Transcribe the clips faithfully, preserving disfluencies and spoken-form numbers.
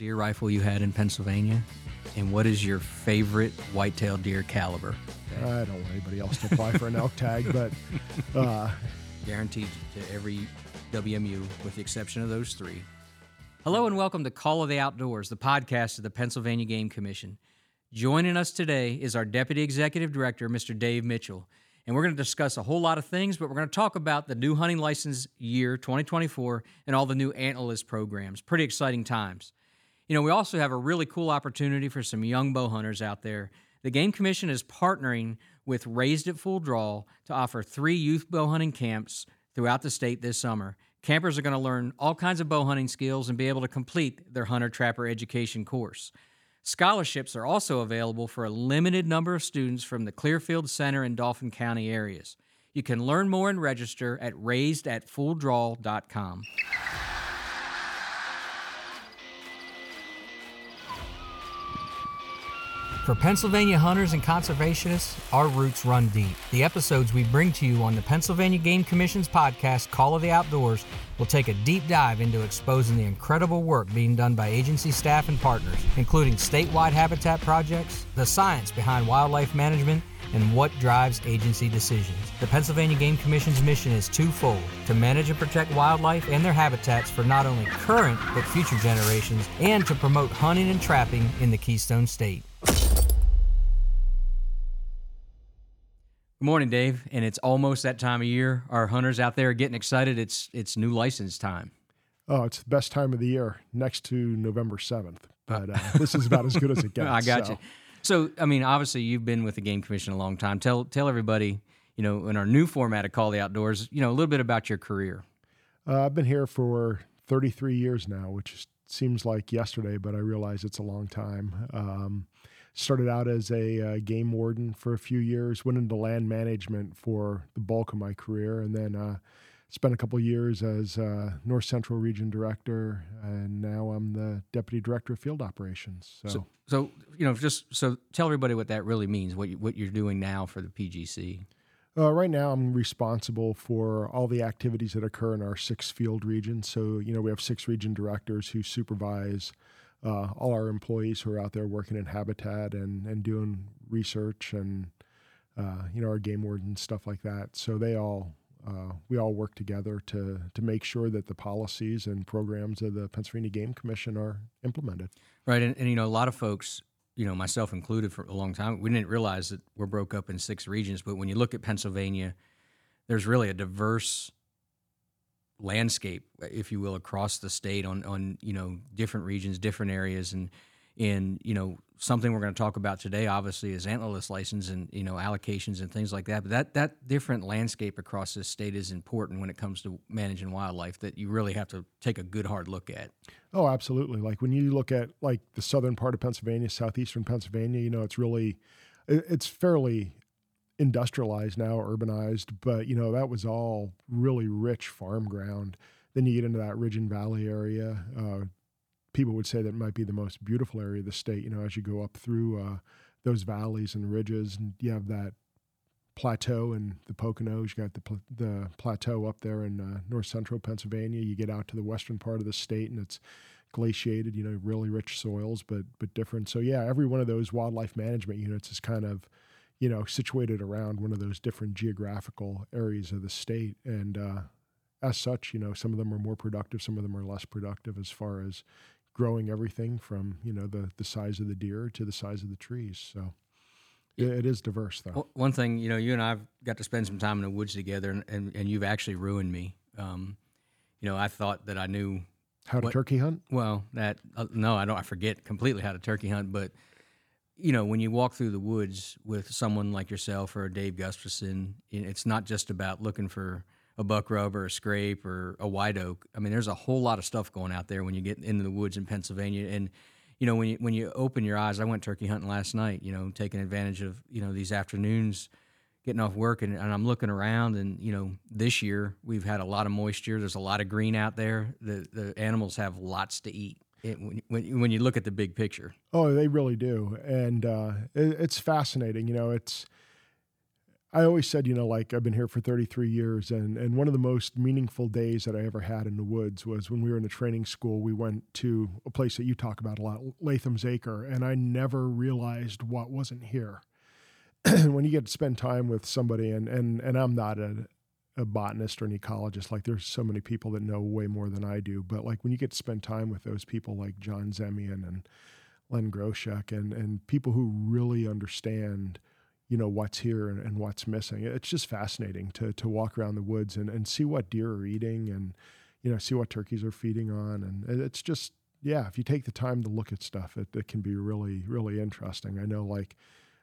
deer rifle you had in Pennsylvania? And what is your favorite whitetail deer caliber? I don't want anybody else to apply for an elk tag, but uh, guaranteed to every W M U with the exception of those three. Hello and welcome to Call of the Outdoors, the podcast of the Pennsylvania Game Commission. Joining us today is our Deputy Executive Director, Mister Dave Mitchell. And we're going to discuss a whole lot of things, but we're going to talk about the new hunting license year, twenty twenty-four, and all the new antlerless programs. Pretty exciting times. You know, we also have a really cool opportunity for some young bow hunters out there. The Game Commission is partnering with Raised at Full Draw to offer three youth bow hunting camps throughout the state this summer. Campers are going to learn all kinds of bow hunting skills and be able to complete their hunter-trapper education course. Scholarships are also available for a limited number of students from the Clearfield Center and Dauphin County areas. You can learn more and register at raised at full draw dot com. For Pennsylvania hunters and conservationists, our roots run deep. The episodes we bring to you on the Pennsylvania Game Commission's podcast, Call of the Outdoors, will take a deep dive into exposing the incredible work being done by agency staff and partners, including statewide habitat projects, the science behind wildlife management, and what drives agency decisions. The Pennsylvania Game Commission's mission is twofold: to manage and protect wildlife and their habitats for not only current but future generations, and to promote hunting and trapping in the Keystone State. Good morning, Dave, and it's almost that time of year. Our hunters out there are getting excited. It's it's new license time. Oh, it's the best time of the year, next to November seventh. But uh, this is about as good as it gets. I got so. you. So, I mean, obviously, you've been with the Game Commission a long time. Tell tell everybody, you know, in our new format of Call the Outdoors, you know, a little bit about your career. Uh, I've been here for thirty-three years now, which seems like yesterday, but I realize it's a long time. Um, Started out as a uh, game warden for a few years, went into land management for the bulk of my career, and then uh, spent a couple years as uh, North Central Region Director, and now I'm the Deputy Director of Field Operations. So, so, so you know, just so tell everybody what that really means, what, you, what you're doing now for the P G C. Uh, right now, I'm responsible for all the activities that occur in our six field regions. So, you know, we have six region directors who supervise Uh, all our employees who are out there working in habitat and, and doing research and, uh, you know, our game wardens, stuff like that. So they all, uh, we all work together to to make sure that the policies and programs of the Pennsylvania Game Commission are implemented. Right, and, and you know, a lot of folks, you know, myself included for a long time, we didn't realize that we're broke up in six regions, but when you look at Pennsylvania, there's really a diverse landscape, if you will, across the state on, on you know, different regions, different areas. And, and you know, something we're going to talk about today, obviously, is antlerless license and, you know, allocations and things like that. But that, that different landscape across this state is important when it comes to managing wildlife that you really have to take a good hard look at. Oh, absolutely. Like when you look at like the southern part of Pennsylvania, southeastern Pennsylvania, you know, it's really, it's fairly industrialized now, urbanized, but you know, that was all really rich farm ground. Then you get into that Ridge and Valley area. Uh, people would say that might be the most beautiful area of the state, you know, as you go up through uh, those valleys and ridges, and you have that plateau in the Poconos. You got the pl- the plateau up there in uh, north central Pennsylvania. You get out to the western part of the state, and it's glaciated, you know, really rich soils, but but different. So yeah, every one of those wildlife management units is kind of, you know, situated around one of those different geographical areas of the state. And uh, as such, you know, some of them are more productive, some of them are less productive as far as growing everything from, you know, the, the size of the deer to the size of the trees. So it, it is diverse, though. One thing, you know, you and I have got to spend some time in the woods together, and, and, and you've actually ruined me. Um, you know, I thought that I knew how to what, turkey hunt. Well, that uh, no, I don't. I forget completely how to turkey hunt, but you know, when you walk through the woods with someone like yourself or Dave Gustafson, it's not just about looking for a buck rub or a scrape or a white oak. I mean, there's a whole lot of stuff going out there when you get into the woods in Pennsylvania. And, you know, when you when you open your eyes, I went turkey hunting last night, you know, taking advantage of, you know, these afternoons, getting off work, and, and I'm looking around, and, you know, this year we've had a lot of moisture. There's a lot of green out there. The, the animals have lots to eat. It, when, when you look at the big picture. Oh, they really do. And uh, it, it's fascinating. You know, it's, I always said, you know, like I've been here for thirty-three years, and, and one of the most meaningful days that I ever had in the woods was when we were in a training school. We went to a place that you talk about a lot, Latham's Acre, and I never realized what wasn't here. When you get to spend time with somebody, and, and, and I'm not a, a botanist or an ecologist, like there's so many people that know way more than I do, but like when you get to spend time with those people like John Zemian and Len Groshek and, and people who really understand, you know, what's here and, and what's missing. It's just fascinating to to walk around the woods and, and see what deer are eating and, you know, see what turkeys are feeding on. And it's just, yeah, if you take the time to look at stuff, it, it can be really, really interesting. I know like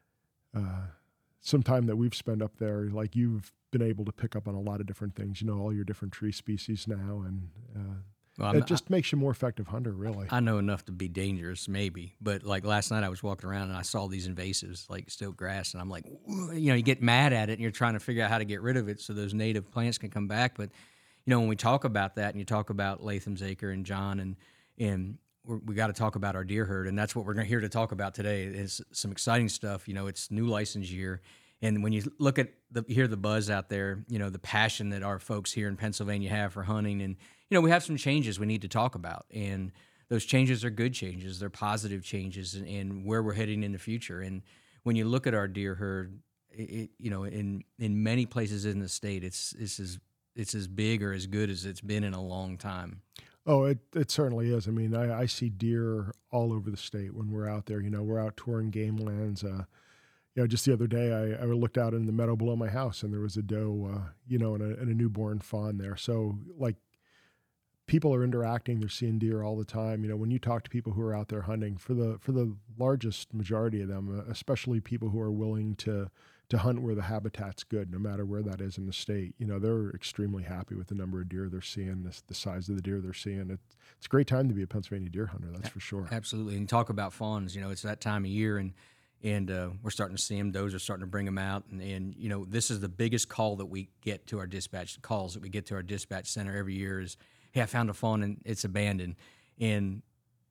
uh, some time that we've spent up there, like you've been able to pick up on a lot of different things, you know, all your different tree species now. And uh, well, it just makes you a more effective hunter, really. I know enough to be dangerous, maybe. But like last night I was walking around and I saw these invasives, like stilt grass, and I'm like, you know, you get mad at it and you're trying to figure out how to get rid of it so those native plants can come back. But, you know, when we talk about that and you talk about Latham's Acre and John, and, and we're, we got to talk about our deer herd, and that's what we're here to talk about today is some exciting stuff. You know, it's new license year. And when you look at the, hear the buzz out there, you know, the passion that our folks here in Pennsylvania have for hunting, and, you know, we have some changes we need to talk about. And those changes are good changes. They're positive changes in, in where we're heading in the future. And when you look at our deer herd, it, it, you know, in, in many places in the state, it's, it's, as, it's as big or as good as it's been in a long time. Oh, it, it certainly is. I mean, I, I see deer all over the state when we're out there. You know, we're out touring game lands. Uh, You know, just the other day, I, I looked out in the meadow below my house, and there was a doe, uh, you know, and a, and a newborn fawn there. So, like, people are interacting; they're seeing deer all the time. You know, when you talk to people who are out there hunting, for the for the largest majority of them, uh, especially people who are willing to to hunt where the habitat's good, no matter where that is in the state, you know, they're extremely happy with the number of deer they're seeing, the, the size of the deer they're seeing. It, it's a great time to be a Pennsylvania deer hunter, that's for sure. Absolutely, and talk about fawns. You know, it's that time of year, and. And uh, we're starting to see them. Does are starting to bring them out. And, and, you know, this is the biggest call that we get to our dispatch, calls that we get to our dispatch center every year is, hey, I found a fawn and it's abandoned. And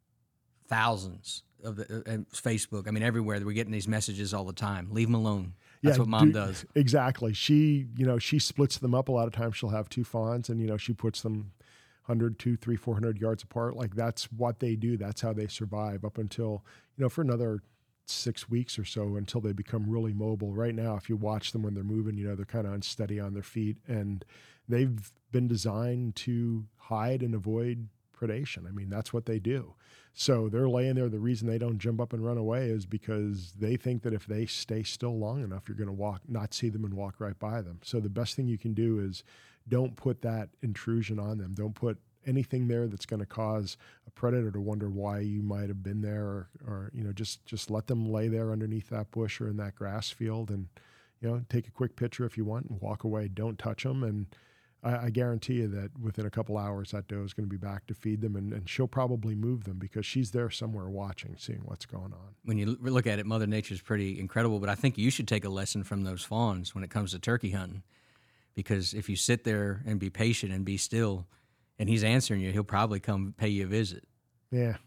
thousands of the uh, Facebook, I mean, everywhere, we're getting these messages all the time. Leave them alone. That's yeah, what mom do, does. Exactly. She, you know, she splits them up. A lot of times she'll have two fawns and, you know, she puts them one hundred, two, three, four hundred yards apart. Like that's what they do. That's how they survive up until, you know, for another six weeks or so until they become really mobile. Right now, if you watch them when they're moving, you know, they're kind of unsteady on their feet, and they've been designed to hide and avoid predation. I mean, that's what they do. So they're laying there. The reason they don't jump up and run away is because they think that if they stay still long enough, you're going to walk, not see them and walk right by them. So the best thing you can do is don't put that intrusion on them. Don't put anything there that's going to cause a predator to wonder why you might have been there, or, or, you know, just, just let them lay there underneath that bush or in that grass field and, you know, take a quick picture if you want and walk away. Don't touch them. And I, I guarantee you that within a couple hours, that doe is going to be back to feed them, and, and she'll probably move them because she's there somewhere watching, seeing what's going on. When you look at it, Mother Nature's pretty incredible, but I think you should take a lesson from those fawns when it comes to turkey hunting, because if you sit there and be patient and be still, and he's answering you, he'll probably come pay you a visit. Yeah.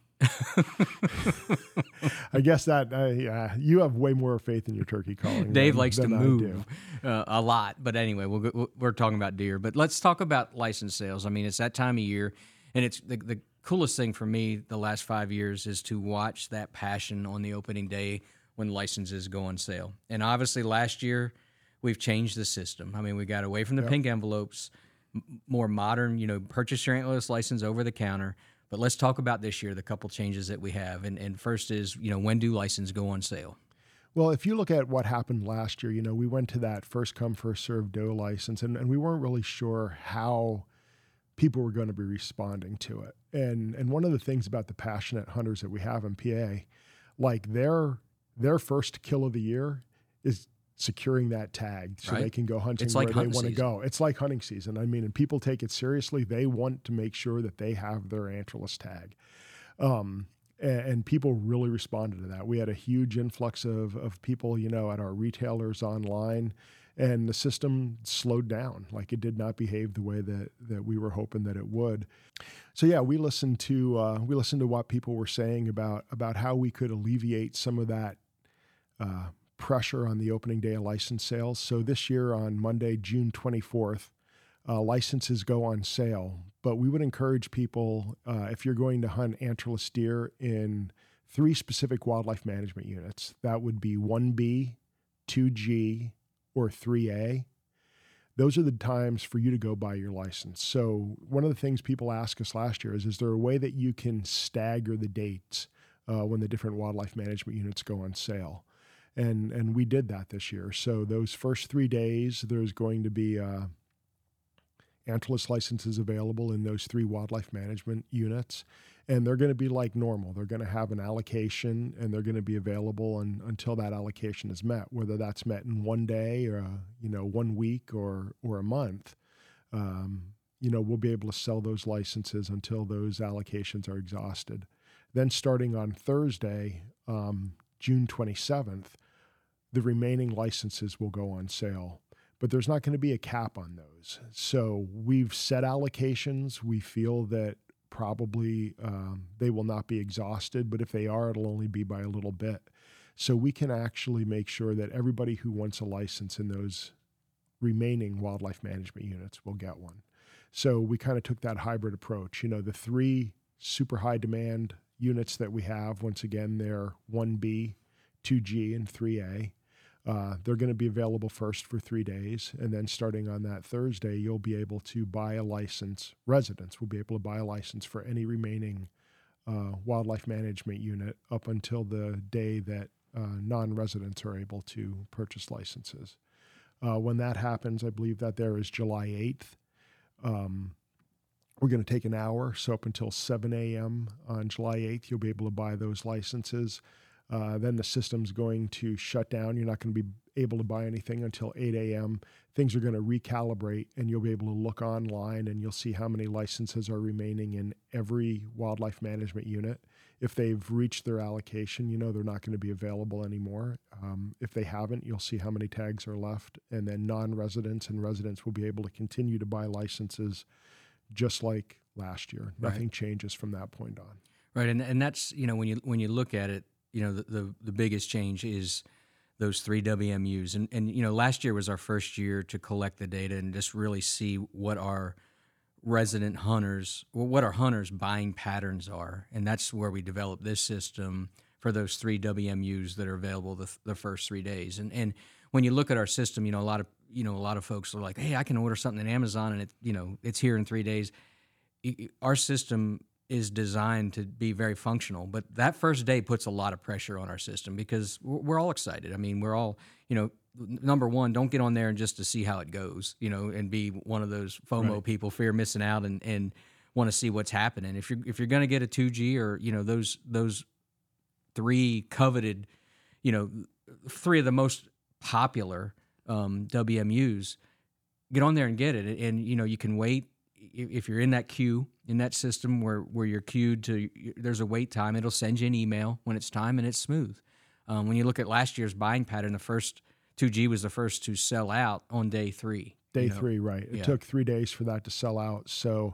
I guess that uh, yeah, you have way more faith in your turkey calling. Dave than, likes than to move uh, a lot, but anyway, we'll, we're talking about deer. But let's talk about license sales. I mean, it's that time of year, and it's the, the coolest thing for me the last five years is to watch that passion on the opening day when licenses go on sale. And obviously, last year we've changed the system. I mean, we got away from the yep. pink envelopes. More modern, you know, purchase your antlerless license over the counter. But let's talk about this year, the couple changes that we have. And, and first is, you know, when do licenses go on sale? Well, if you look at what happened last year, you know, we went to that first come, first served doe license, and, and we weren't really sure how people were going to be responding to it. And and one of the things about the passionate hunters that we have in P A, like their their first kill of the year is securing that tag so right. they can go hunting it's like where hunting they want to season. go. It's like hunting season. I mean, and people take it seriously. They want to make sure that they have their antlerless tag. Um, and, and people really responded to that. We had a huge influx of, of people, you know, at our retailers online, and the system slowed down. Like it did not behave the way that, that we were hoping that it would. So yeah, we listened to, uh, we listened to what people were saying about, about how we could alleviate some of that, uh, pressure on the opening day of license sales. So this year on Monday, June twenty-fourth, uh, licenses go on sale. But we would encourage people, uh, if you're going to hunt antlerless deer in three specific wildlife management units, that would be one B, two G, or three A. Those are the times for you to go buy your license. So one of the things people asked us last year is, is there a way that you can stagger the dates uh, when the different wildlife management units go on sale? And and we did that this year. So those first three days, there's going to be uh, antlerless licenses available in those three wildlife management units. And they're going to be like normal. They're going to have an allocation, and they're going to be available un, until that allocation is met, whether that's met in one day or, uh, you know, one week or, or a month. Um, you know, we'll be able to sell those licenses until those allocations are exhausted. Then starting on Thursday, um, June twenty-seventh, the remaining licenses will go on sale. But there's not going to be a cap on those. So we've set allocations. We feel that probably um, they will not be exhausted, but if they are, it'll only be by a little bit. So we can actually make sure that everybody who wants a license in those remaining wildlife management units will get one. So we kind of took that hybrid approach. You know, the three super high demand units that we have, once again, they're one B, two G, and three A. Uh, they're going to be available first for three days. And then starting on that Thursday, you'll be able to buy a license. Residents will be able to buy a license for any remaining uh, wildlife management unit up until the day that uh, non-residents are able to purchase licenses. Uh, when that happens, I believe that there is July eighth. Um, we're going to take an hour. So up until seven a.m. on July eighth, you'll be able to buy those licenses. Uh, then the system's going to shut down. You're not going to be able to buy anything until eight a.m. Things are going to recalibrate, and you'll be able to look online, and you'll see how many licenses are remaining in every wildlife management unit. If they've reached their allocation, you know they're not going to be available anymore. Um, if they haven't, you'll see how many tags are left, and then non-residents and residents will be able to continue to buy licenses just like last year. Right. Nothing changes from that point on. Right, and and that's, you know, when you when you look at it, you know, the, the, the biggest change is those three W M Us. And, and, you know, last year was our first year to collect the data and just really see what our resident hunters, well, what our hunters' buying patterns are. And that's where we developed this system for those three W M Us that are available the, the first three days. And and when you look at our system, you know, a lot of, you know, a lot of folks are like, hey, I can order something on Amazon and it, you know, it's here in three days. Our system is designed to be very functional, but that first day puts a lot of pressure on our system because we're all excited. I mean, we're all, you know, number one, don't get on there and just to see how it goes, you know, and be one of those FOMO right. people, fear missing out, and, and want to see what's happening. If you're if you're going to get a two G or, you know, those those three coveted, you know, three of the most popular um, W M Us, get on there and get it. And, you know, you can wait. If you're in that queue, in that system where, where you're queued to, there's a wait time, it'll send you an email when it's time, and it's smooth. Um, when you look at last year's buying pattern, the first two G was the first to sell out on day three. Day you know? three, right. It yeah. took three days for that to sell out. So,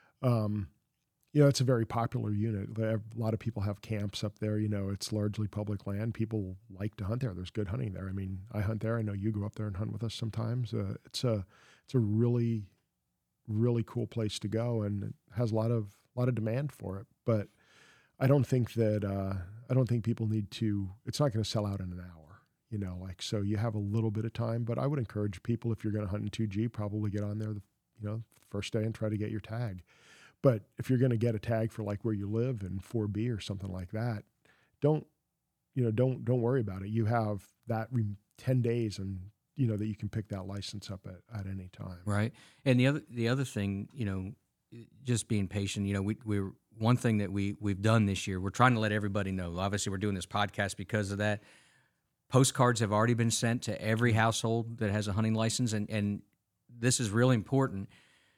um, you know, it's a very popular unit. A lot of people have camps up there. You know, it's largely public land. People like to hunt there. There's good hunting there. I mean, I hunt there. I know you go up there and hunt with us sometimes. Uh, it's a, it's a really really cool place to go, and it has a lot of a lot of demand for it. But I don't think that uh, I don't think people need to. It's not going to sell out in an hour, you know. Like so, you have a little bit of time. But I would encourage people, if you're going to hunt in two G, probably get on there, the, you know, first day and try to get your tag. But if you're going to get a tag for like where you live in four B or something like that, don't you know don't don't worry about it. You have that re- ten days and. You know, that you can pick that license up at, at any time. Right. And the other the other thing, you know, just being patient, you know, we we're one thing that we we've done this year, we're trying to let everybody know. Obviously, we're doing this podcast because of that. Postcards have already been sent to every household that has a hunting license, and, and this is really important.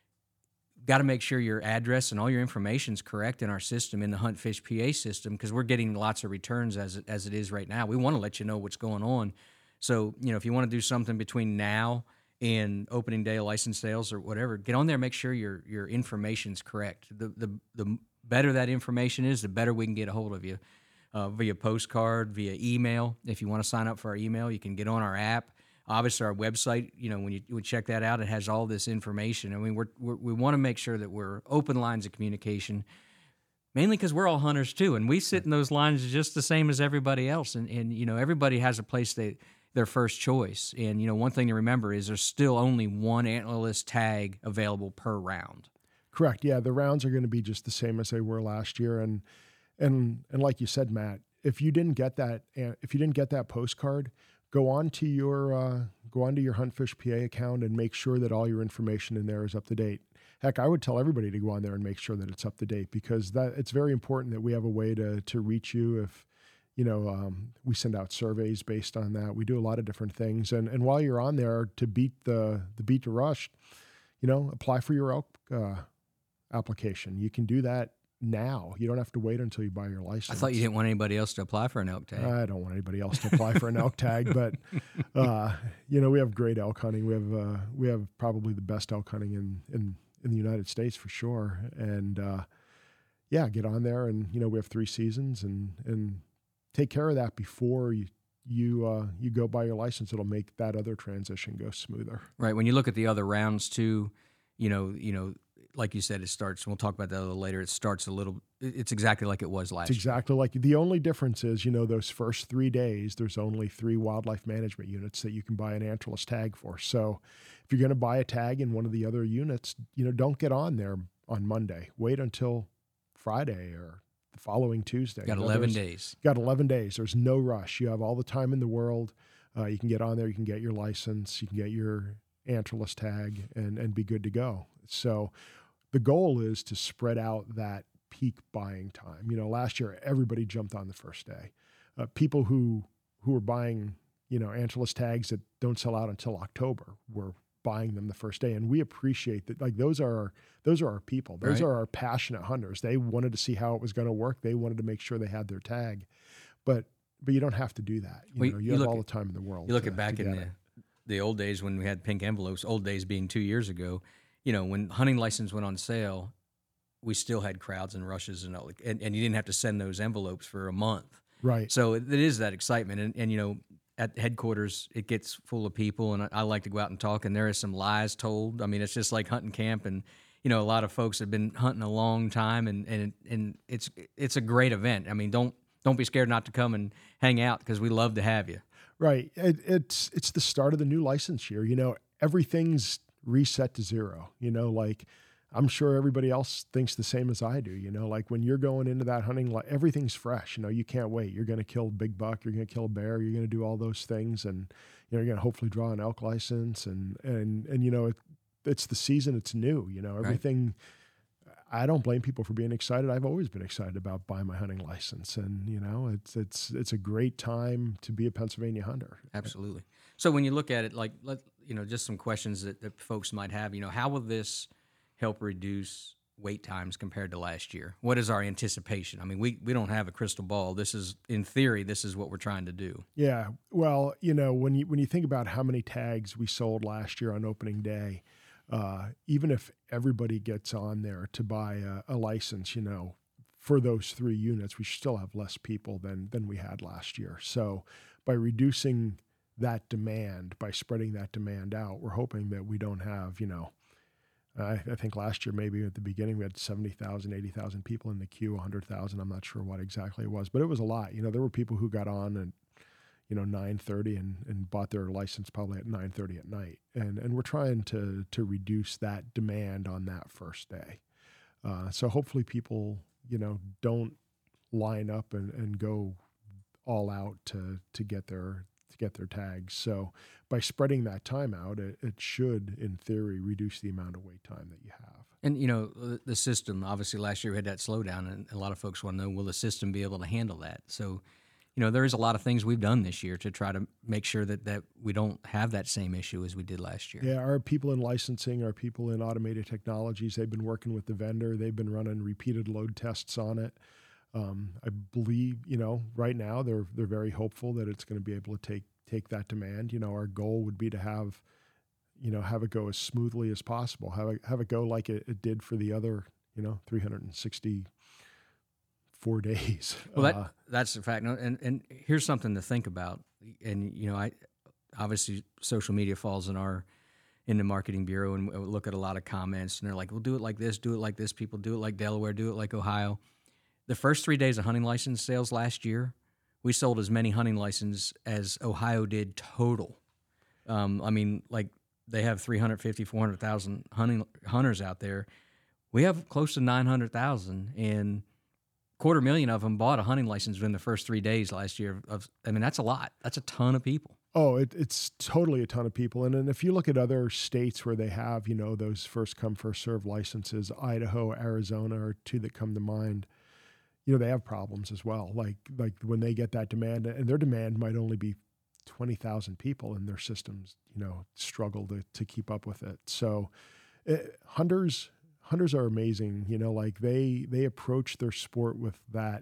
Got to make sure your address and all your information is correct in our system, in the Hunt Fish P A system, because we're getting lots of returns as it, as it is right now. We want to let you know what's going on. So, you know, if you want to do something between now and opening day of license sales or whatever, get on there, make sure your your information's correct. The the the better that information is, the better we can get a hold of you. uh, via postcard, via email. If you want to sign up for our email, you can get on our app. Obviously, our website, you know, when you would check that out, it has all this information. I mean, we're, we're, we want to make sure that we're open lines of communication, mainly because we're all hunters too, and we sit in those lines just the same as everybody else. And, and you know, everybody has a place they their first choice. And, you know, one thing to remember is there's still only one antlerless tag available per round. Correct. Yeah, the rounds are going to be just the same as they were last year. And and and like you said, Matt, if you didn't get that, if you didn't get that postcard, go on to your uh, go onto your Huntfish P A account and make sure that all your information in there is up to date. Heck, I would tell everybody to go on there and make sure that it's up to date, because that it's very important that we have a way to to reach you. If you know, um, we send out surveys based on that. We do a lot of different things, and and while you're on there, to beat the the beat the rush, you know, apply for your elk uh, application. You can do that now. You don't have to wait until you buy your license. I thought you didn't want anybody else to apply for an elk tag. I don't want anybody else to apply for an elk tag, but uh, you know, we have great elk hunting. We have uh, we have probably the best elk hunting in in in the United States for sure. And uh, yeah, get on there, and you know, we have three seasons, and and take care of that before you you uh, you go buy your license. It'll make that other transition go smoother. Right. When you look at the other rounds too, you know, you know, like you said, it starts. We'll talk about that a little later. It starts a little. It's exactly like it was last. It's exactly year. like the only difference is, you know, those first three days, there's only three wildlife management units that you can buy an antlerless tag for. So, if you're going to buy a tag in one of the other units, you know, don't get on there on Monday. Wait until Friday or the following Tuesday. Got you know, eleven days. Got eleven days. There's no rush. You have all the time in the world. Uh, you can get on there. You can get your license. You can get your antlerless tag and and be good to go. So, the goal is to spread out that peak buying time. You know, last year everybody jumped on the first day. Uh, people who who were buying, you know, antlerless tags that don't sell out until October were buying them the first day, and we appreciate that. Like those are our, those are our people. Those right. are our passionate hunters. They wanted to see how it was going to work. They wanted to make sure they had their tag, but but you don't have to do that. You well, know, you, you have all at, the time in the world. You look to, at back in the it. the old days when we had pink envelopes. Old days being two years ago. You know, when hunting license went on sale, we still had crowds and rushes, and, and and you didn't have to send those envelopes for a month. Right. So it, it is that excitement. And, and, you know, at headquarters, it gets full of people, and I, I like to go out and talk, and there is some lies told. I mean, it's just like hunting camp, and, you know, a lot of folks have been hunting a long time, and, and, and it's it's a great event. I mean, don't don't be scared not to come and hang out, because we love to have you. Right. It, it's it's the start of the new license year. You know, everything's reset to zero. You know, like I'm sure everybody else thinks the same as I do. You know, like when you're going into that hunting, like everything's fresh. You know, you can't wait. You're going to kill a big buck. You're going to kill a bear. You're going to do all those things, and you know, you're going to hopefully draw an elk license. And and and you know, it, it's the season. It's new. You know, everything. Right. I don't blame people for being excited. I've always been excited about buying my hunting license, and you know, it's it's it's a great time to be a Pennsylvania hunter. Absolutely. So when you look at it, like let you know, just some questions that, that folks might have. You know, how will this help reduce wait times compared to last year? What is our anticipation? I mean, we, we don't have a crystal ball. This is, in theory, this is what we're trying to do. Yeah. Well, you know, when you when you think about how many tags we sold last year on opening day, uh, even if everybody gets on there to buy a, a license, you know, for those three units, we still have less people than than we had last year. So by reducing that demand, by spreading that demand out, we're hoping that we don't have, you know, I, I think last year, maybe at the beginning, we had seventy thousand, eighty thousand people in the queue, one hundred thousand. I'm not sure what exactly it was, but it was a lot. You know, there were people who got on at, you know, nine thirty and, and bought their license probably at nine thirty at night. And and we're trying to to reduce that demand on that first day. Uh, so hopefully people, you know, don't line up and, and go all out to to get their to get their tags. So by spreading that time out, it, it should, in theory, reduce the amount of wait time that you have. And, you know, the, the system, obviously last year we had that slowdown, and a lot of folks want to know, will the system be able to handle that? So, you know, there is a lot of things we've done this year to try to make sure that, that we don't have that same issue as we did last year. Yeah, our people in licensing, our people in automated technologies, they've been working with the vendor. They've been running repeated load tests on it. Um, I believe, you know, right now they're they're very hopeful that it's going to be able to take take that demand. You know, our goal would be to have, you know, have it go as smoothly as possible. Have it have it go like it, it did for the other, you know, three hundred sixty-four four days. Well, that Uh, that's the fact. No, And and here's something to think about. And you know, I obviously social media falls in our in the marketing bureau, and we look at a lot of comments, and they're like, "We'll do it like this, do it like this." People do it like Delaware, do it like Ohio. The first three days of hunting license sales last year, we sold as many hunting licenses as Ohio did total. Um, I mean, like they have three hundred fifty, four hundred thousand hunting hunters out there. We have close to nine hundred thousand, and quarter million of them bought a hunting license within the first three days last year. Of, I mean, that's a lot. That's a ton of people. Oh, it, it's totally a ton of people. And then if you look at other states where they have, you know, those first come, first serve licenses, Idaho, Arizona are two that come to mind. You know, they have problems as well. Like, like when they get that demand, and their demand might only be twenty thousand people, and their systems, you know, struggle to, to keep up with it. So it, hunters, hunters are amazing. You know, like they, they approach their sport with that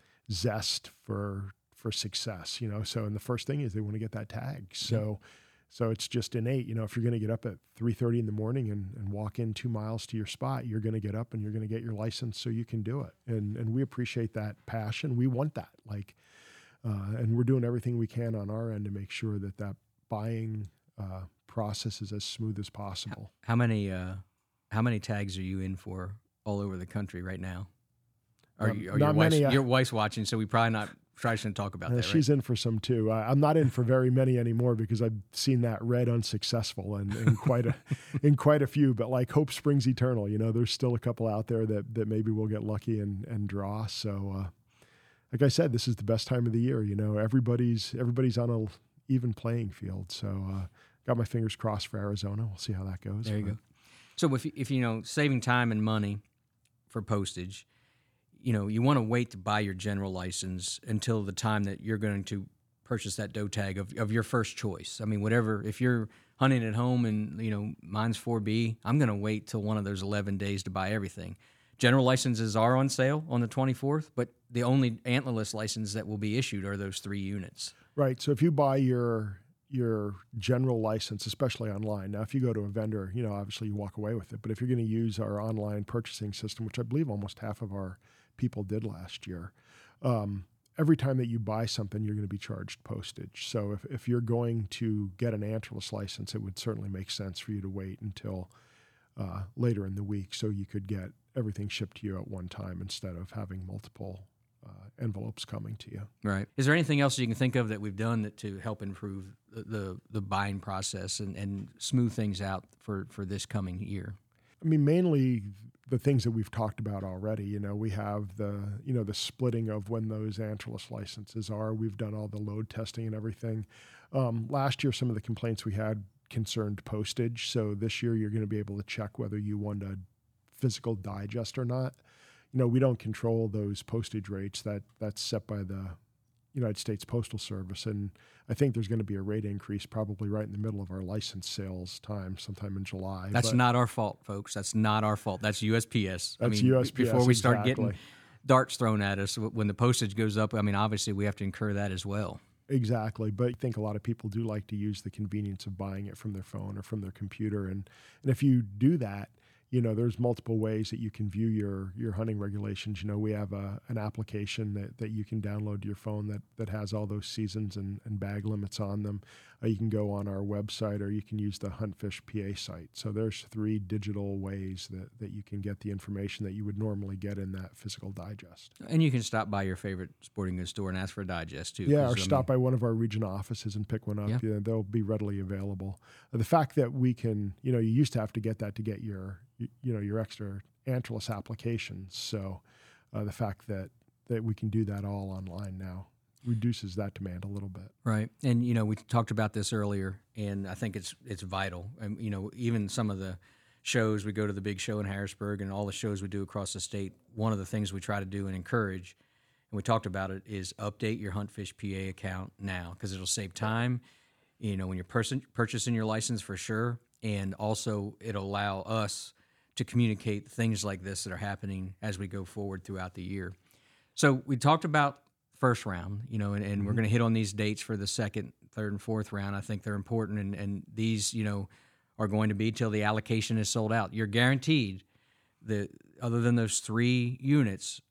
zest for, for success, you know. So, and the first thing is they want to get that tag. So, yeah. so it's just innate, you know, if you're going to get up at three thirty in the morning and, and walk in two miles to your spot, you're going to get up and you're going to get your license so you can do it. And, and we appreciate that passion. We want that, like, uh, and we're doing everything we can on our end to make sure that that buying, uh, process is as smooth as possible. How, how many, uh, how many tags are you in for all over the country right now? Are, um, you, are not your, many, wife's, uh, your wife's watching, so we probably not try to talk about uh, that. She's right? in for some too. I, I'm not in for very many anymore because I've seen that red unsuccessful and, and quite a, in quite a few. But like hope springs eternal. You know, there's still a couple out there that that maybe we'll get lucky and and draw. So, uh, like I said, this is the best time of the year. You know, everybody's everybody's on a even playing field. So, uh, got my fingers crossed for Arizona. We'll see how that goes. There you but, go. So if if you know saving time and money for postage, you know, you want to wait to buy your general license until the time that you're going to purchase that doe tag of, of your first choice. I mean, whatever, if you're hunting at home and, you know, mine's four B, I'm going to wait till one of those eleven days to buy everything. General licenses are on sale on the twenty-fourth, but the only antlerless license that will be issued are those three units. Right. So if you buy your your general license, especially online. Now, if you go to a vendor, you know, obviously you walk away with it. But if you're going to use our online purchasing system, which I believe almost half of our people did last year, um, every time that you buy something, you're going to be charged postage. So if, if you're going to get an antlerless license, it would certainly make sense for you to wait until uh, later in the week so you could get everything shipped to you at one time instead of having multiple Uh, envelopes coming to you. Right. Is there anything else you can think of that we've done that to help improve the the, the buying process and, and smooth things out for, for this coming year? I mean, mainly the things that we've talked about already. You know, we have the, you know, the splitting of when those antlerless licenses are. We've done all the load testing and everything. Um, last year, some of the complaints we had concerned postage. So this year, you're going to be able to check whether you want a physical digest or not. You know, we don't control those postage rates. That that's set by the United States Postal Service, and I think there's going to be a rate increase probably right in the middle of our license sales time, sometime in July. That's but not our fault, folks. That's not our fault. That's U S P S. That's I mean, U S P S, before we start exactly. getting darts thrown at us when the postage goes up, I mean, obviously we have to incur that as well. Exactly, but I think a lot of people do like to use the convenience of buying it from their phone or from their computer, and and if you do that, you know, there's multiple ways that you can view your your hunting regulations. You know, we have a, an application that, that you can download to your phone that, that has all those seasons and, and bag limits on them. Uh, you can go on our website or you can use the Huntfish P A site. So there's three digital ways that, that you can get the information that you would normally get in that physical digest. And you can stop by your favorite sporting goods store and ask for a digest too. Yeah, or I stop mean, by one of our regional offices and pick one up. Yeah. Yeah, they'll be readily available. Uh, the fact that we can, you know, you used to have to get that to get your you, you know, your extra antlerless applications. So uh, the fact that, that we can do that all online now reduces that demand a little bit. Right. And, you know, we talked about this earlier, and I think it's it's vital. And, you know, even some of the shows, we go to the big show in Harrisburg and all the shows we do across the state, one of the things we try to do and encourage, and we talked about it, is update your Huntfish P A account now because it'll save time, you know, when you're person, purchasing your license for sure, and also it'll allow us to communicate things like this that are happening as we go forward throughout the year. So we talked about first round, you know, and, and mm-hmm. we're going to hit on these dates for the second, third, and fourth round. I think they're important, and, and these, you know, are going to be till the allocation is sold out. You're guaranteed that other than those three units,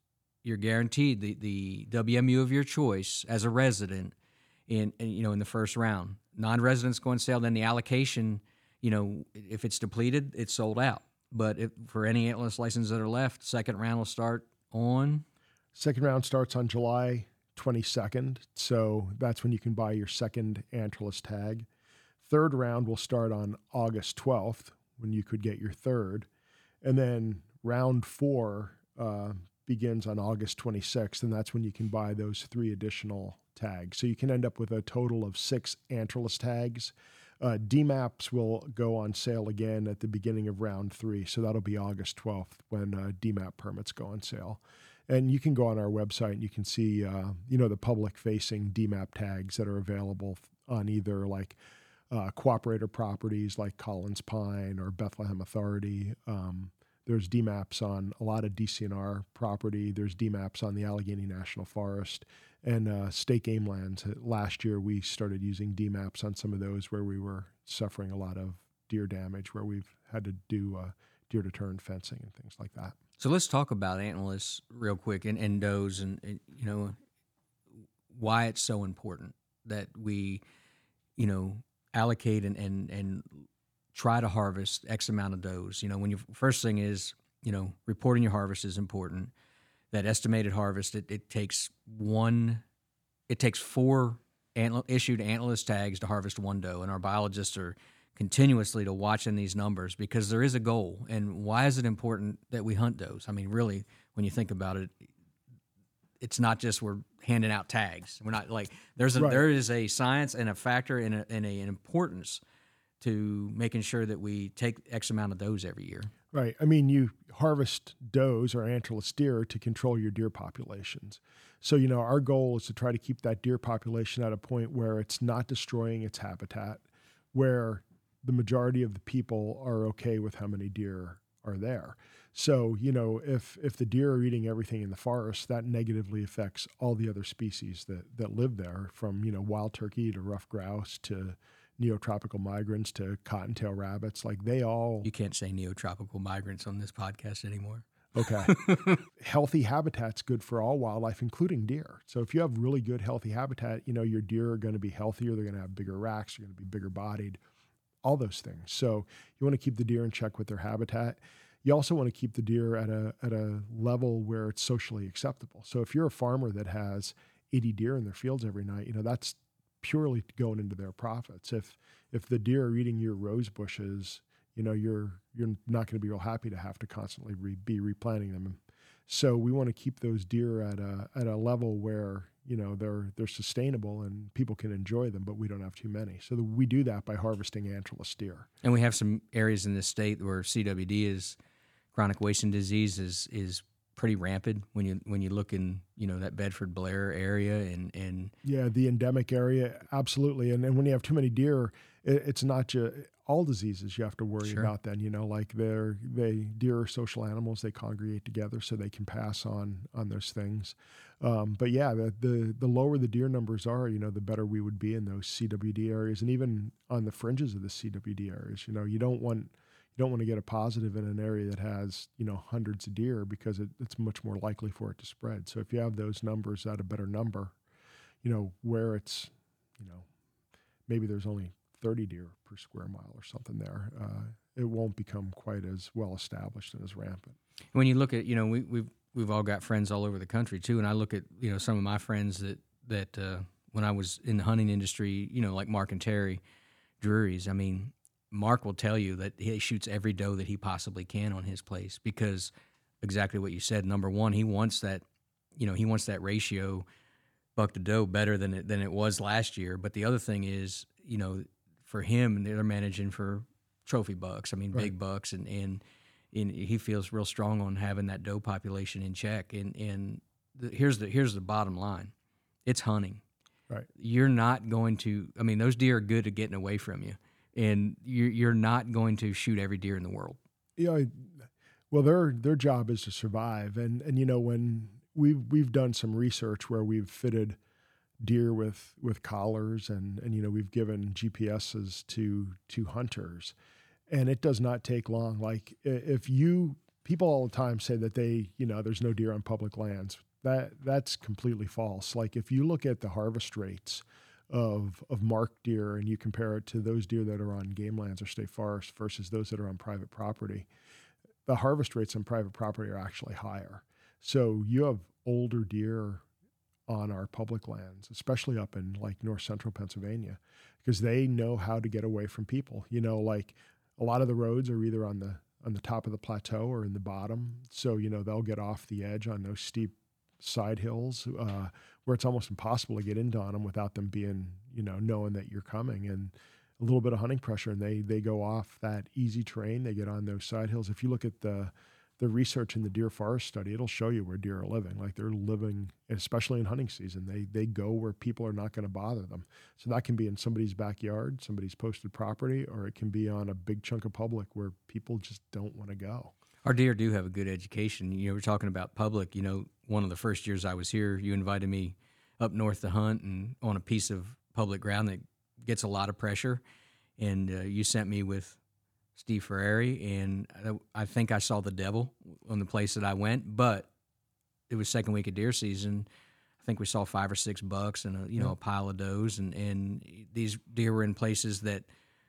you're guaranteed the, the W M U of your choice as a resident in, in you know in the first round. Non-residents go on sale, then the allocation, you know, if it's depleted, it's sold out. But if, for any antlerless licenses that are left, second round will start on? Second round starts on July twenty-second, so that's when you can buy your second antlerless tag. Third round will start on August twelfth, when you could get your third. And then round four uh, begins on August twenty-sixth, and that's when you can buy those three additional tags. So you can end up with a total of six antlerless tags. Uh, D MAPs will go on sale again at the beginning of round three, so that'll be August twelfth when uh, D MAP permits go on sale. And you can go on our website and you can see, uh, you know, the public-facing D MAP tags that are available on either like uh, cooperator properties like Collins Pine or Bethlehem Authority. Um, there's D MAPs on a lot of D C N R property. There's D MAPs on the Allegheny National Forest and uh, state game lands. Last year, we started using D MAPs on some of those where we were suffering a lot of deer damage, where we've had to do uh, deer deterrent fencing and things like that. So let's talk about antlerless real quick and, and does and, and, you know, why it's so important that we, you know, allocate and, and, and try to harvest X amount of does. You know, when you first thing is, you know, reporting your harvest is important. That estimated harvest, it, it takes one, it takes four antler, issued antlerless tags to harvest one doe, and our biologists are continuously to watching these numbers because there is a goal. And why is it important that we hunt does? I mean, really, when you think about it, it's not just we're handing out tags. We're not like there's a, right. there is a science and a factor and, a, and a, an importance to making sure that we take X amount of does every year. Right. I mean, you harvest does or antlerless deer to control your deer populations. So, you know, our goal is to try to keep that deer population at a point where it's not destroying its habitat, where the majority of the people are okay with how many deer are there. So, you know, if if the deer are eating everything in the forest, that negatively affects all the other species that, that live there, from, you know, wild turkey to ruffed grouse to neotropical migrants to cottontail rabbits. Like they all... You can't say neotropical migrants on this podcast anymore. Okay. Healthy habitat's good for all wildlife, including deer. So if you have really good healthy habitat, you know, your deer are going to be healthier. They're going to have bigger racks. They're going to be bigger bodied, all those things. So you want to keep the deer in check with their habitat. You also want to keep the deer at a at a level where it's socially acceptable. So if you're a farmer that has eighty deer in their fields every night, you know, that's purely going into their profits. If if the deer are eating your rose bushes, you know, you're you're not going to be real happy to have to constantly re, be replanting them. So we want to keep those deer at a at a level where, you know, they're they're sustainable and people can enjoy them, but we don't have too many. So the, we do that by harvesting antlerless deer. And we have some areas in this state where C W D is chronic wasting disease is is pretty rampant when you when you look in, you know, that Bedford Blair area and and yeah, the endemic area, absolutely. And and when you have too many deer, it, it's not just all diseases you have to worry Sure. about. Then, you know, like they're they deer are social animals, they congregate together, so they can pass on on those things. Um, but yeah, the, the the lower the deer numbers are, you know, the better we would be in those C W D areas, and even on the fringes of the C W D areas. You know, you don't want you don't want to get a positive in an area that has, you know, hundreds of deer, because it, it's much more likely for it to spread. So if you have those numbers at a better number, you know, where it's, you know, maybe there's only thirty deer per square mile or something there, uh, it won't become quite as well established and as rampant. when you look at, you know, we we've we've all got friends all over the country too, and I look at, you know, some of my friends that that uh, when I was in the hunting industry, you know, like Mark and Terry Drury's. I mean, Mark will tell you that he shoots every doe that he possibly can on his place, because exactly what you said. Number one, he wants that, you know, he wants that ratio buck to doe better than it than it was last year. But the other thing is, you know, for him, they're managing for trophy bucks. I mean, Right. big bucks, and, and and he feels real strong on having that doe population in check. And and the, here's the here's the bottom line: it's hunting. Right. You're not going to. I mean, those deer are good at getting away from you, and you're you're not going to shoot every deer in the world. Yeah, you know, well, their their job is to survive, and and you know, when we've we've done some research where we've fitted deer with with collars, and and you know, we've given G P S's to to hunters, and it does not take long. Like if you people all the time say that they, you know, there's no deer on public lands. that that's completely false. Like if you look at the harvest rates of of marked deer and you compare it to those deer that are on game lands or state forests versus those that are on private property, the harvest rates on private property are actually higher. So you have older deer on our public lands, especially up in like north central Pennsylvania, because they know how to get away from people. You know, like a lot of the roads are either on the on the top of the plateau or in the bottom. So, you know, they'll get off the edge on those steep side hills uh, where it's almost impossible to get into on them without them being, you know, knowing that you're coming, and a little bit of hunting pressure, and they they go off that easy terrain. They get on those side hills. If you look at the the research in the deer forest study, it'll show you where deer are living. Like they're living, especially in hunting season, they they go where people are not going to bother them. So that can be in somebody's backyard, somebody's posted property, or it can be on a big chunk of public where people just don't want to go. Our deer do have a good education. You know, we're talking about public. You know, one of the first years I was here, you invited me up north to hunt and on a piece of public ground that gets a lot of pressure. And uh, you sent me with Steve Ferrari, and I think I saw the devil on the place that I went, but it was second week of deer season. I think we saw five or six bucks and a, you know, yeah. a pile of does, and, and these deer were in places that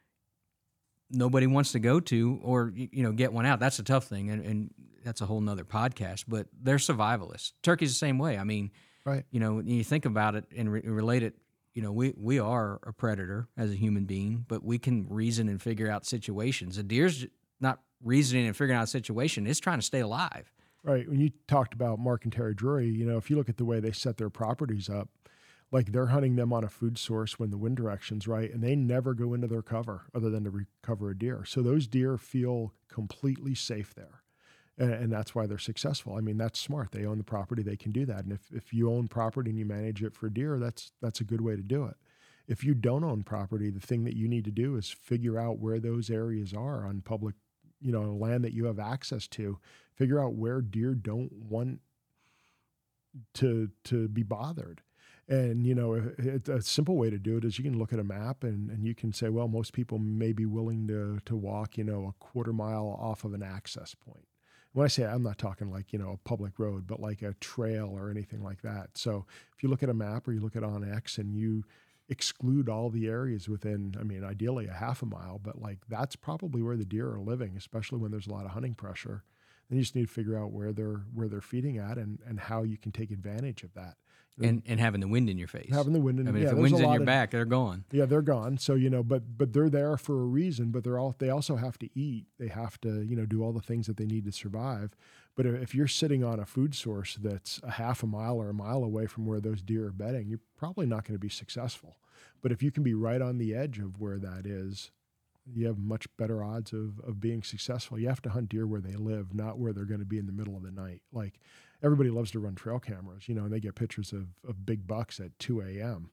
nobody wants to go to or, you know, get one out. That's a tough thing, and, and that's a whole nother podcast, but they're survivalists. Turkey's the same way. I mean, right. you know, when you think about it and re- relate it, you know, we, we are a predator as a human being, but we can reason and figure out situations. A deer's not reasoning and figuring out a situation. It's trying to stay alive. Right. When you talked about Mark and Terry Drury, you know, if you look at the way they set their properties up, like they're hunting them on a food source when the wind direction's right, and they never go into their cover other than to recover a deer. So those deer feel completely safe there. And, and that's why they're successful. I mean, that's smart. They own the property. They can do that. And if, if you own property and you manage it for deer, that's that's a good way to do it. If you don't own property, the thing that you need to do is figure out where those areas are on public, you know, land that you have access to. Figure out where deer don't want to to be bothered. And, you know, it, a simple way to do it is you can look at a map and, and you can say, well, most people may be willing to to walk, you know, a quarter mile off of an access point. When I say I'm not talking like, you know, a public road, but like a trail or anything like that. So if you look at a map or you look at OnX and you exclude all the areas within, I mean, ideally a half a mile, but like that's probably where the deer are living, especially when there's a lot of hunting pressure. Then you just need to figure out where they're where they're feeding at and, and how you can take advantage of that. And and having the wind in your face. Having the wind in. I mean, yeah, if the wind's in your of, back, they're gone. Yeah, they're gone. So you know, but but they're there for a reason. But they're all they also have to eat. They have to you know do all the things that they need to survive. But if you're sitting on a food source that's a half a mile or a mile away from where those deer are bedding, you're probably not going to be successful. But if you can be right on the edge of where that is, you have much better odds of of being successful. You have to hunt deer where they live, not where they're going to be in the middle of the night. Like everybody loves to run trail cameras, you know, and they get pictures of, of big bucks at two a.m.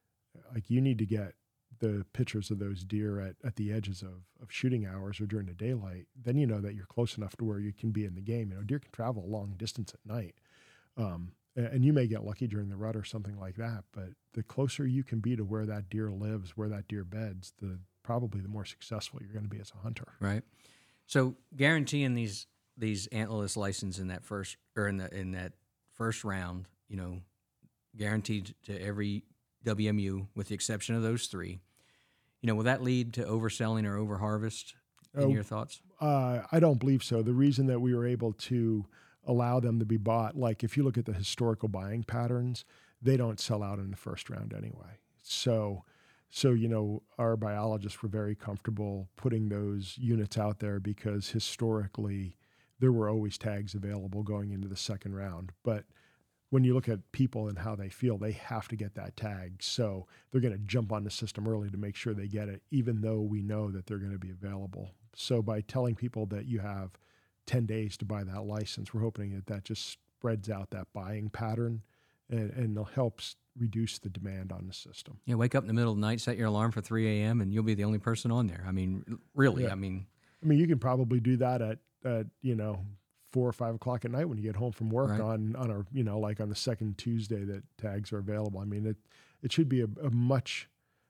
Like you need to get the pictures of those deer at, at the edges of, of shooting hours or during the daylight. Then you know that you're close enough to where you can be in the game. You know, deer can travel a long distance at night. Um, and, and you may get lucky during the rut or something like that, but the closer you can be to where that deer lives, where that deer beds, the probably the more successful you're going to be as a hunter. Right. So guaranteeing these these antlerless license in that first or in the in that first round, you know, guaranteed to every W M U with the exception of those three. You know, will that lead to overselling or overharvest in oh, your thoughts? Uh, I don't believe so. The reason that we were able to allow them to be bought, like if you look at the historical buying patterns, they don't sell out in the first round anyway. So So, you know, our biologists were very comfortable putting those units out there because historically there were always tags available going into the second round. But when you look at people and how they feel, they have to get that tag. So they're going to jump on the system early to make sure they get it, even though we know that they're going to be available. So by telling people that you have ten days to buy that license, we're hoping that that just spreads out that buying pattern and, and helps reduce the demand on the system. Yeah, wake up in the middle of the night, set your alarm for three a.m., and you'll be the only person on there. I mean, really, yeah. I mean. I mean, you can probably do that at, at, you know, four or five o'clock at night when you get home from work right. on, on a, you know, like on the second Tuesday that tags are available. I mean, it, it should be a, a much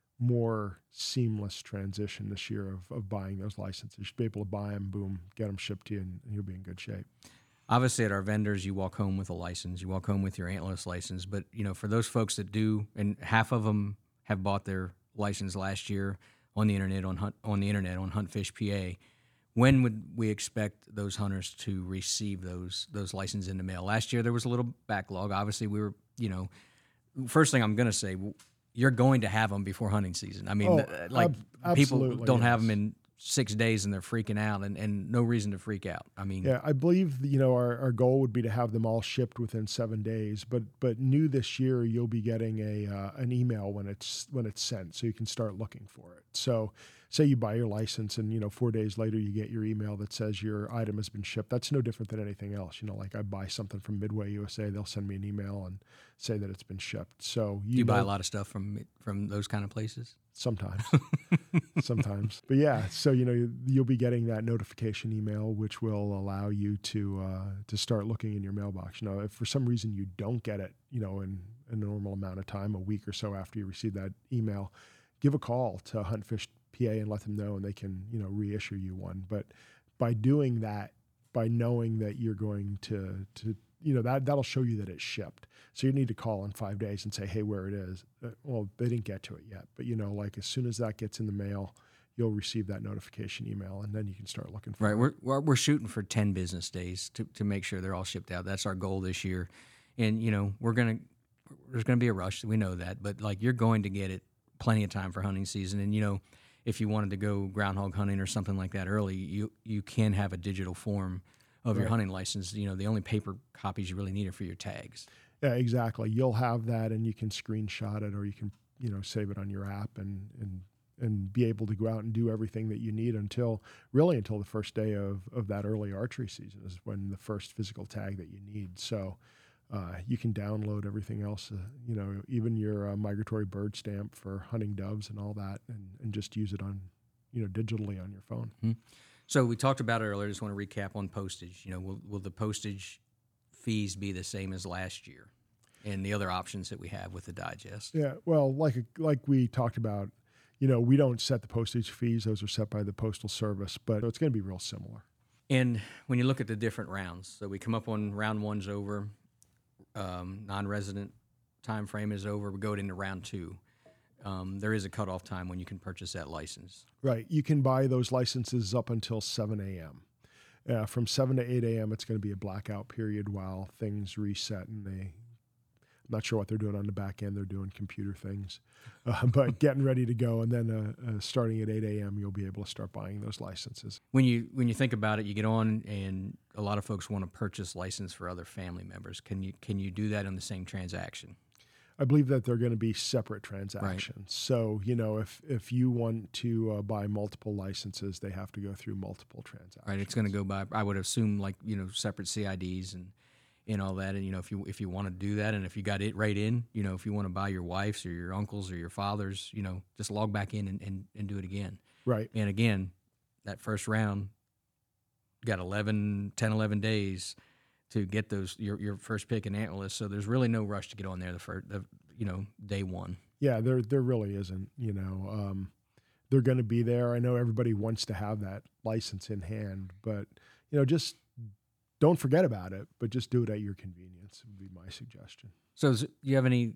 more seamless transition this year of, of buying those licenses. You should be able to buy them, boom, get them shipped to you, and, and you'll be in good shape. obviously at our vendors, you walk home with a license, you walk home with your antlerless license. But, you know, for those folks that do, and half of them have bought their license last year on the internet, on hunt, on the internet, on Huntfish P A, when would we expect those hunters to receive those those licenses in the mail? Last year there was a little backlog. Obviously, we were, you know, first thing I'm going to say, you're going to have them before hunting season. I mean, Oh, th- like ab- people absolutely, don't have yes. them in six days and they're freaking out, and, and no reason to freak out. I mean, Yeah, I believe you know our, our goal would be to have them all shipped within seven days. But but new this year, you'll be getting a uh, an email when it's when it's sent, so you can start looking for it. So, say you buy your license, and you know four days later you get your email that says your item has been shipped. That's no different than anything else. You know, like I buy something from Midway U S A, they'll send me an email and say that it's been shipped. So you, do you know, buy a lot of stuff from from those kind of places? Sometimes, sometimes, but yeah. So you know you- you'll be getting that notification email, which will allow you to uh, to start looking in your mailbox. You know, if for some reason you don't get it, you know, in a normal amount of time, a week or so after you receive that email, give a call to Huntfish P A and let them know, and they can you know reissue you one. But by doing that, by knowing that you're going to to you know that that'll show you that it's shipped. So you need to call in five days and say, hey, where it is. Uh, well, they didn't get to it yet, but you know, like as soon as that gets in the mail, you'll receive that notification email, and then you can start looking for Right. it. We're we're, we're shooting for ten business days to, to make sure they're all shipped out. That's our goal this year, and you know we're gonna there's gonna be a rush. We know that, but like you're going to get it plenty of time for hunting season, and you know if you wanted to go groundhog hunting or something like that early, you you can have a digital form of your Right. hunting license. You know, the only paper copies you really need are for your tags. Yeah, exactly. You'll have that, and you can screenshot it, or you can you know save it on your app, and and and be able to go out and do everything that you need until really until the first day of of that early archery season is when the first physical tag that you need. So. Uh, you can download everything else, uh, you know, even your uh, migratory bird stamp for hunting doves and all that, and, and just use it on, you know, digitally on your phone. Mm-hmm. So we talked about it earlier. Just want to recap on postage. You know, will will the postage fees be the same as last year, and the other options that we have with the digest? Yeah, well, like like we talked about, you know, we don't set the postage fees; those are set by the Postal Service, but it's going to be real similar. And when you look at the different rounds, so we come up on round one's over, um, non-resident time frame is over. We go into round two. Um, there is a cutoff time when you can purchase that license. Right. You can buy those licenses up until seven a.m. Uh, from seven to eight a.m., it's going to be a blackout period while things reset, and they, I'm not sure what they're doing on the back end. They're doing computer things, uh, but getting ready to go. And then uh, uh, starting at eight a.m., you'll be able to start buying those licenses. When you when you think about it, you get on, and a lot of folks want to purchase license for other family members. Can you can you do that on the same transaction? I believe that they're going to be separate transactions. Right. So, you know, if if you want to uh, buy multiple licenses, they have to go through multiple transactions. Right. It's going to go by, I would assume, like, you know, separate C I Ds and, and all that. And, you know, if you if you want to do that, and if you got it right in, you know, if you want to buy your wife's or your uncle's or your father's, you know, just log back in and, and, and do it again. Right. And again, that first round, got eleven, ten, eleven days to get those your your first pick in antlerless. So there's really no rush to get on there the first, the, you know, day one. Yeah, there there really isn't. You know, um, they're going to be there. I know everybody wants to have that license in hand, but you know, just don't forget about it. But just do it at your convenience would be my suggestion. So, is, do you have any?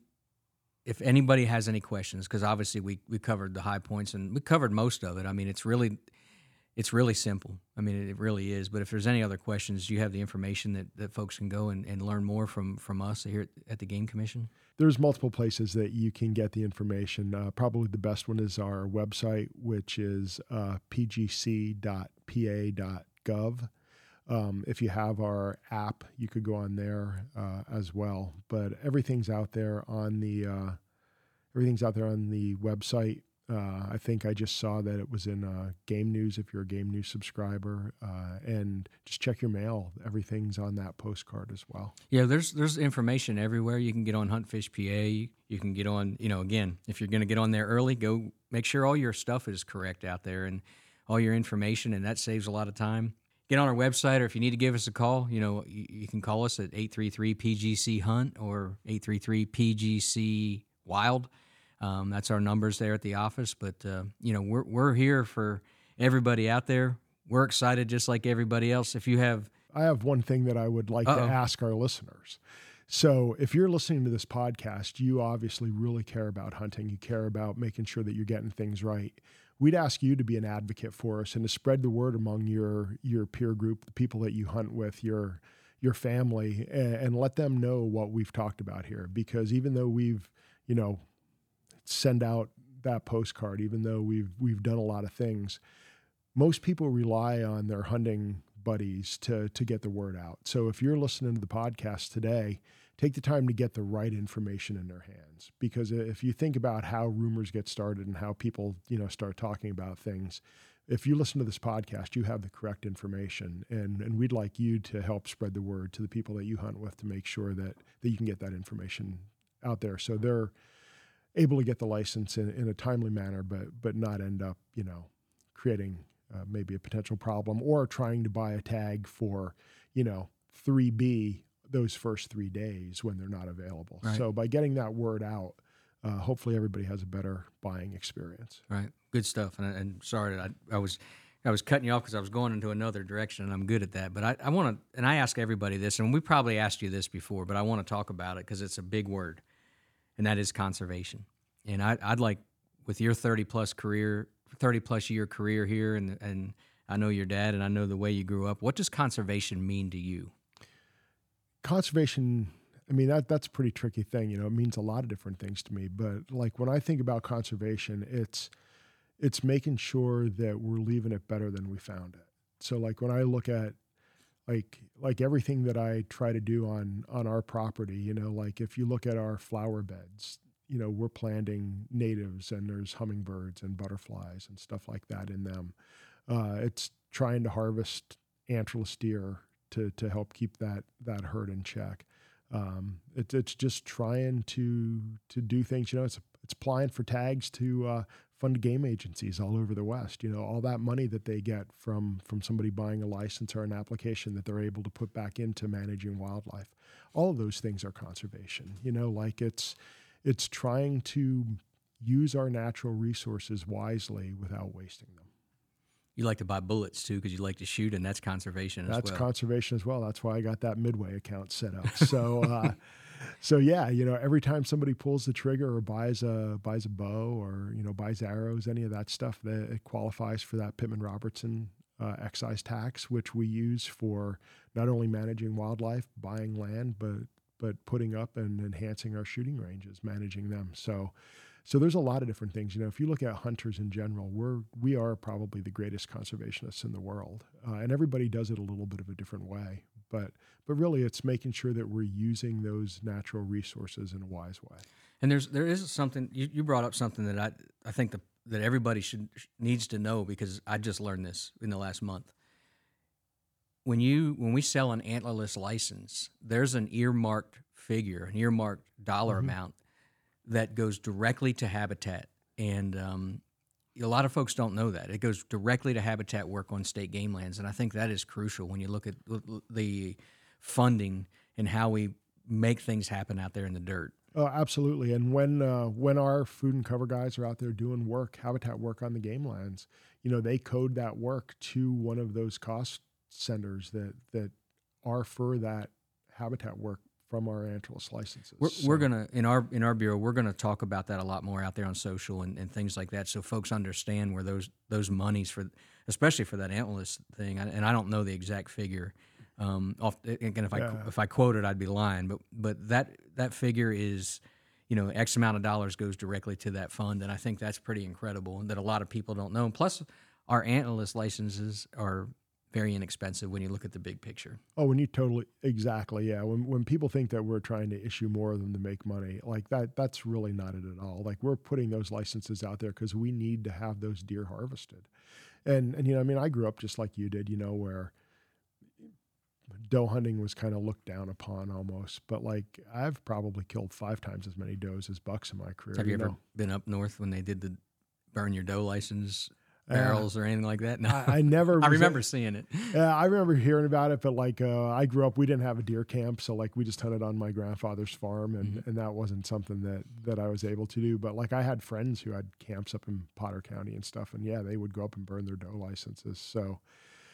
If anybody has any questions, because obviously we we covered the high points and we covered most of it. I mean, it's really. It's really simple. I mean, it really is. But if there's any other questions, you have the information that, that folks can go and, and learn more from, from us here at, at the Game Commission? There's multiple places that you can get the information. Uh, probably the best one is our website, which is uh, p g c dot p a dot gov. Um, if you have our app, you could go on there uh, as well. But everything's out there on the uh, everything's out there on the website. Uh, I think I just saw that it was in uh, Game News if you're a Game News subscriber, uh, and just check your mail. Everything's on that postcard as well. Yeah, there's there's information everywhere. You can get on Huntfish P A. You can get on, you know, again, if you're going to get on there early, go make sure all your stuff is correct out there and all your information, and that saves a lot of time. Get on our website, or if you need to give us a call, you know, you, you can call us at eight three three P G C Hunt or eight three three P G C Wild. Um, that's our numbers there at the office. But, uh, you know, we're we're here for everybody out there. We're excited just like everybody else. If you have I have one thing that I would like Uh-oh. to ask our listeners. So if you're listening to this podcast, you obviously really care about hunting. You care about making sure that you're getting things right. We'd ask you to be an advocate for us and to spread the word among your your peer group, the people that you hunt with, your your family, and, and let them know what we've talked about here. Because even though we've, you know, send out that postcard, even though we've we've done a lot of things, most people rely on their hunting buddies to to get the word out. So if you're listening to the podcast today, take the time to get the right information in their hands. Because if you think about how rumors get started and how people, you know, start talking about things, if you listen to this podcast, you have the correct information. And and we'd like you to help spread the word to the people that you hunt with to make sure that that you can get that information out there so they're able to get the license in, in a timely manner, but but not end up, you know, creating Uh, maybe a potential problem or trying to buy a tag for, you know, three B those first three days when they're not available. Right. So by getting that word out, uh, hopefully everybody has a better buying experience. Right. Good stuff. And, and sorry, that I, I was I was cutting you off because I was going into another direction, and I'm good at that. But I, I want to, and I ask everybody this, and we probably asked you this before, but I want to talk about it because it's a big word, and that is conservation. And I, I'd like, with your thirty plus career, thirty plus year career here, and and I know your dad, and I know the way you grew up. What does conservation mean to you? Conservation, I mean, that that's a pretty tricky thing. You know, it means a lot of different things to me. But like when I think about conservation, it's it's making sure that we're leaving it better than we found it. So like when I look at like like everything that I try to do on on our property, you know, like if you look at our flower beds, you know, we're planting natives and there's hummingbirds and butterflies and stuff like that in them. Uh, it's trying to harvest antlerless deer to to help keep that that herd in check. Um, it's it's just trying to to do things. You know, it's it's applying for tags to uh, fund game agencies all over the West. You know, all that money that they get from from somebody buying a license or an application that they're able to put back into managing wildlife. All of those things are conservation. You know, like it's It's trying to use our natural resources wisely without wasting them. You like to buy bullets too because you like to shoot, and that's conservation as That's well. conservation as well. That's why I got that Midway account set up. So, uh, so yeah, you know, every time somebody pulls the trigger or buys a buys a bow or you know buys arrows, any of that stuff, that it qualifies for that Pittman Robertson uh, excise tax, which we use for not only managing wildlife, buying land, but but putting up and enhancing our shooting ranges, managing them. So, so there's a lot of different things. You know, if you look at hunters in general, we're, we are probably the greatest conservationists in the world. Uh, and everybody does it a little bit of a different way, but, but really it's making sure that we're using those natural resources in a wise way. And there's, there is something, you, you brought up something that I, I think the, that everybody should, needs to know, because I just learned this in the last month. When you when we sell an antlerless license, there's an earmarked figure, an earmarked dollar mm-hmm. amount that goes directly to Habitat, and um, a lot of folks don't know that. It goes directly to Habitat work on state game lands, and I think that is crucial when you look at the funding and how we make things happen out there in the dirt. Oh, absolutely. And when uh, when our food and cover guys are out there doing work, Habitat work on the game lands, you know, they code that work to one of those cost centers that that are for that Habitat work from our antlerless licenses. We're, so. we're gonna in our in our bureau, we're gonna talk about that a lot more out there on social and, and things like that, so folks understand where those those monies for, especially for that antlerless thing. And I don't know the exact figure. Um, off, again, if I yeah. if I quote it, I'd be lying. But but that that figure is, you know, X amount of dollars goes directly to that fund, and I think that's pretty incredible, and that a lot of people don't know. And plus, our antlerless licenses are very inexpensive when you look at the big picture. Oh, when you totally, exactly, yeah. When when people think that we're trying to issue more of them to make money, like that, that's really not it at all. Like we're putting those licenses out there because we need to have those deer harvested. And, and, you know, I mean, I grew up just like you did, you know, where doe hunting was kind of looked down upon almost, but like I've probably killed five times as many does as bucks in my career. Have you, you ever know? been up north when they did the burn your doe license barrels uh, or anything like that? No, I, I never. I remember a, seeing it. Yeah, I remember hearing about it, but like uh, I grew up, we didn't have a deer camp, so like we just hunted on my grandfather's farm, and, mm-hmm. and that wasn't something that that I was able to do. But like I had friends who had camps up in Potter County and stuff, and yeah, they would go up and burn their doe licenses. So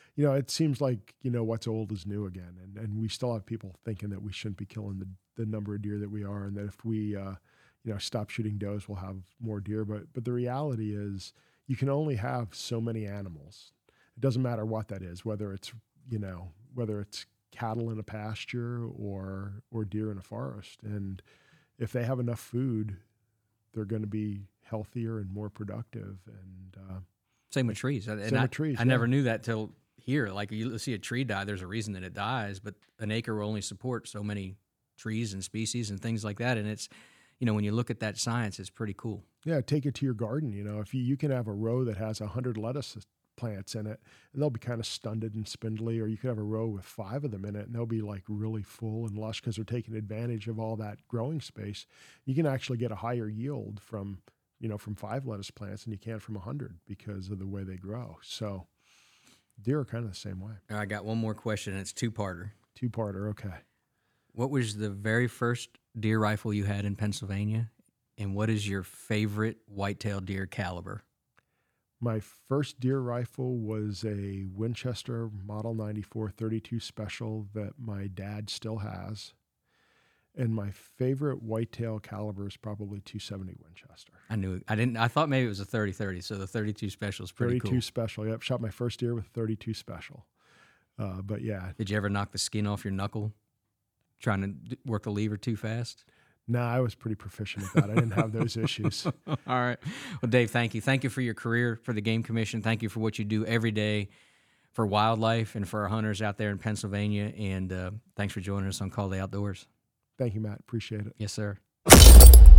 you know, it seems like, you know, what's old is new again. And, and we still have people thinking that we shouldn't be killing the, the number of deer that we are, and that if we, uh, you know, stop shooting does, we'll have more deer. But, but the reality is you can only have so many animals. It doesn't matter what that is, whether it's, you know, whether it's cattle in a pasture or, or deer in a forest. And if they have enough food, they're going to be healthier and more productive. And, uh, same with trees. And same I, with trees. I yeah. never knew that till here. Like you see a tree die, there's a reason that it dies, but an acre will only support so many trees and species and things like that. And it's, you know, when you look at that science, it's pretty cool. Yeah. Take it to your garden. You know, if you, you can have a row that has a hundred lettuce plants in it, and they'll be kind of stunted and spindly, or you could have a row with five of them in it and they'll be like really full and lush because they're taking advantage of all that growing space. You can actually get a higher yield from, you know, from five lettuce plants than you can from a hundred because of the way they grow. So deer are kind of the same way. I got one more question, and it's two-parter. Two-parter, okay. What was the very first deer rifle you had in Pennsylvania, and what is your favorite whitetail deer caliber? My first deer rifle was a Winchester Model ninety-four thirty-two Special that my dad still has. And my favorite whitetail caliber is probably two seventy Winchester. I knew it. I didn't. I thought maybe it was a thirty thirty, so the thirty-two Special is pretty thirty-two cool. Special, yep. Shot my first deer with thirty-two Special. Uh, but yeah. Did you ever knock the skin off your knuckle trying to d- work the lever too fast? No, nah, I was pretty proficient at that. I didn't have those issues. All right. Well, Dave, thank you. Thank you for your career for the Game Commission. Thank you for what you do every day for wildlife and for our hunters out there in Pennsylvania. And uh, thanks for joining us on Call the Outdoors. Thank you, Matt. Appreciate it. Yes, sir.